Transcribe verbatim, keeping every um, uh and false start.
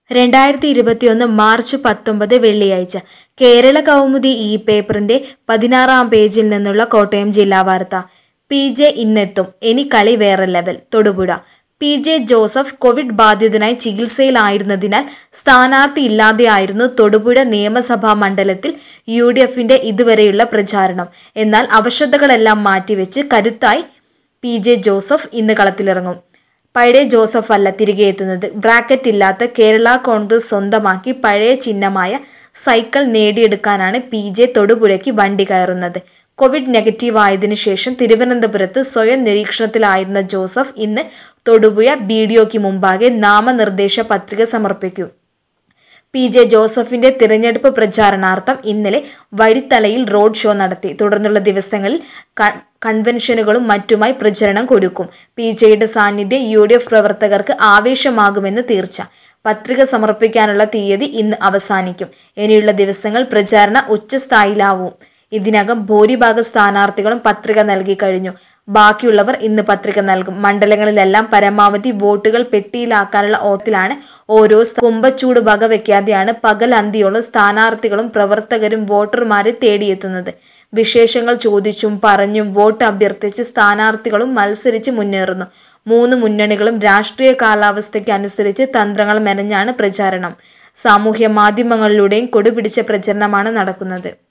രണ്ടായിരത്തി ഇരുപത്തിയൊന്ന് മാർച്ച് പത്തൊമ്പത് വെള്ളിയാഴ്ച കേരള കൗമുദി ഈ പേപ്പറിന്റെ പതിനാറാം പേജിൽ നിന്നുള്ള കോട്ടയം ജില്ലാ വാർത്ത. പി ജെ ഇന്നെത്തും, ഇനി കളി വേറെ level. Thodupuzha. P J Joseph Covid ബാധിതനായി ചികിത്സയിലായിരുന്നതിനാൽ സ്ഥാനാർത്ഥി ഇല്ലാതെയായിരുന്നു തൊടുപുഴ നിയമസഭാ മണ്ഡലത്തിൽ യു ഡി എഫിന്റെ ഇതുവരെയുള്ള പ്രചാരണം. എന്നാൽ അവശതകളെല്ലാം മാറ്റിവെച്ച് കരുത്തായി പി ജെ ജോസഫ് ഇന്ന് കളത്തിലിറങ്ങും. പഴയ ജോസഫ് അല്ല തിരികെ എത്തുന്നത്. ബ്രാക്കറ്റ് ഇല്ലാത്ത കേരള കോൺഗ്രസ് സ്വന്തമാക്കി പഴയ ചിഹ്നമായ സൈക്കിൾ നേടിയെടുക്കാനാണ് പി ജെ തൊടുപുഴയ്ക്ക് വണ്ടി കയറുന്നത്. കോവിഡ് നെഗറ്റീവ് ആയതിനു ശേഷം തിരുവനന്തപുരത്ത് സ്വയം നിരീക്ഷണത്തിലായിരുന്ന ജോസഫ് ഇന്ന് തൊടുപുഴ ബി ഡി ഒക്ക് മുമ്പാകെ നാമനിർദ്ദേശ പത്രിക സമർപ്പിക്കും. പി ജെ ജോസഫിന്റെ തിരഞ്ഞെടുപ്പ് പ്രചാരണാർത്ഥം ഇന്നലെ വഴിത്തലയിൽ റോഡ് ഷോ നടത്തി. തുടർന്നുള്ള ദിവസങ്ങളിൽ കൺവെൻഷനുകളും മറ്റുമായി പ്രചരണം കൊടുക്കും. പി ജെയുടെ സാന്നിധ്യം യു ഡി എഫ് പ്രവർത്തകർക്ക് ആവേശമാകുമെന്ന് തീർച്ച. പത്രിക സമർപ്പിക്കാനുള്ള തീയതി ഇന്ന് അവസാനിക്കും. ഇനിയുള്ള ദിവസങ്ങൾ പ്രചാരണ ഉച്ചസ്ഥായിലാവും. ഇതിനകം ഭൂരിഭാഗം സ്ഥാനാർത്ഥികളും പത്രിക നൽകി കഴിഞ്ഞു. ബാക്കിയുള്ളവർ ഇന്ന് പത്രിക നൽകും. മണ്ഡലങ്ങളിലെല്ലാം പരമാവധി വോട്ടുകൾ പെട്ടിയിലാക്കാനുള്ള ഓട്ടത്തിലാണ് ഓരോ കുമ്പച്ചൂട് വകവെക്കാതെയാണ് പകൽ അന്തിയോളം സ്ഥാനാർത്ഥികളും പ്രവർത്തകരും വോട്ടർമാരെ തേടിയെത്തുന്നത്. വിശേഷങ്ങൾ ചോദിച്ചും പറഞ്ഞും വോട്ട് അഭ്യർത്ഥിച്ച് സ്ഥാനാർത്ഥികളും മത്സരിച്ച് മുന്നേറുന്നു. മൂന്ന് മുന്നണികളും രാഷ്ട്രീയ കാലാവസ്ഥയ്ക്ക് അനുസരിച്ച് തന്ത്രങ്ങൾ മെനഞ്ഞാണ് പ്രചാരണം. സാമൂഹ്യ മാധ്യമങ്ങളിലൂടെയും കൊടിപിടിച്ച പ്രചരണമാണ് നടക്കുന്നത്.